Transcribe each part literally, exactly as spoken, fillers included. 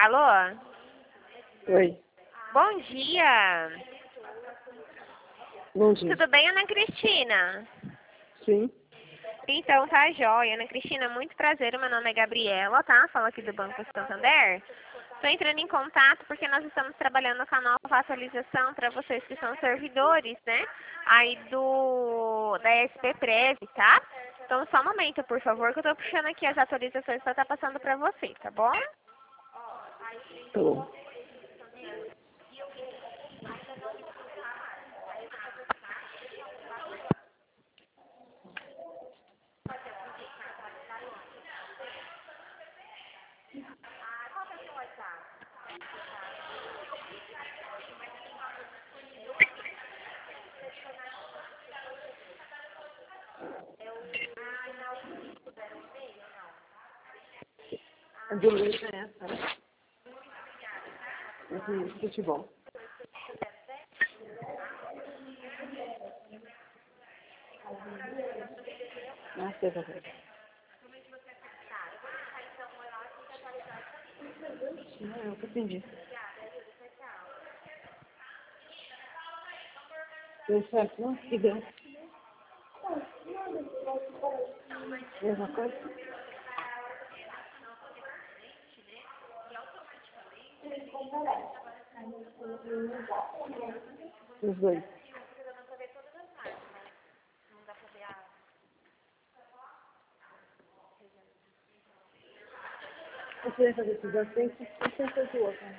Alô? Oi. Bom dia. Bom dia. Tudo bem, Ana Cristina? Sim. Então, tá jóia. Ana Cristina, muito prazer. Meu nome é Gabriela, tá? Falo aqui do Banco Santander. Estou entrando em contato porque nós estamos trabalhando com a nova atualização para vocês que são servidores, né? Aí do da S P Prev, tá? Então, só um momento, por favor, que eu tô puxando aqui as atualizações para estar passando para você, tá bom? Tá bom. A do Luiz é essa, né? Uhum, futebol. Ah, sei, tá bem. Não, eu que entendi. Deu certo, não? E deu. Mesma coisa? Os dois. Você vai fazer tudo assim, sem fazer o outro.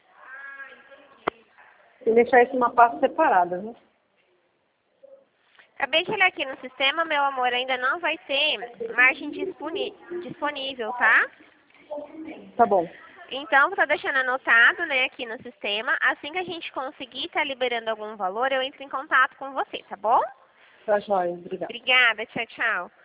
E deixar isso numa pasta separada, viu? Acabei de olhar aqui no sistema, meu amor, ainda não vai ter margem disponi- disponível, tá? Tá bom. Então, vou estar deixando anotado, né, aqui no sistema. Assim que a gente conseguir estar liberando algum valor, eu entro em contato com você, tá bom? Tá joia. Obrigada. Obrigada, tchau, tchau.